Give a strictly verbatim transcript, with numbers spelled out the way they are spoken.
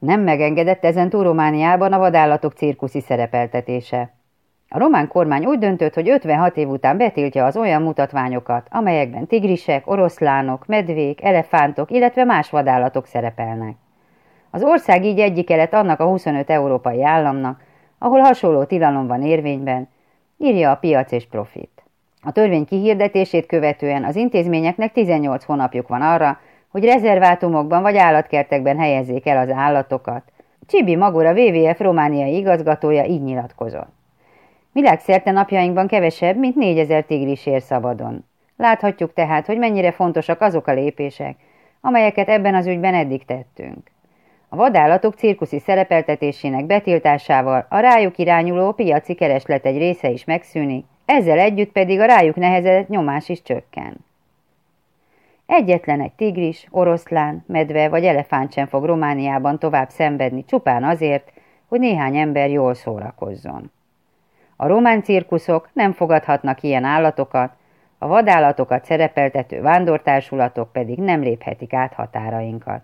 Nem megengedett ezentúl Romániában a vadállatok cirkuszi szerepeltetése. A román kormány úgy döntött, hogy ötvenhat év után betiltja az olyan mutatványokat, amelyekben tigrisek, oroszlánok, medvék, elefántok, illetve más vadállatok szerepelnek. Az ország így egyike lett annak a huszonöt európai államnak, ahol hasonló tilalom van érvényben, írja a Piac és Profit. A törvény kihirdetését követően az intézményeknek tizennyolc hónapjuk van arra, hogy rezervátumokban vagy állatkertekben helyezzék el az állatokat. Csibi Magura, dupla vé vé ef romániai igazgatója így nyilatkozott. Világszerte napjainkban kevesebb, mint négyezer tigris ér szabadon. Láthatjuk tehát, hogy mennyire fontosak azok a lépések, amelyeket ebben az ügyben eddig tettünk. A vadállatok cirkuszi szerepeltetésének betiltásával a rájuk irányuló piaci kereslet egy része is megszűnik, ezzel együtt pedig a rájuk nehezedett nyomás is csökken. Egyetlen egy tigris, oroszlán, medve vagy elefánt sem fog Romániában tovább szenvedni csupán azért, hogy néhány ember jól szórakozzon. A román cirkuszok nem fogadhatnak ilyen állatokat, a vadállatokat szerepeltető vándortársulatok pedig nem léphetik át határainkat.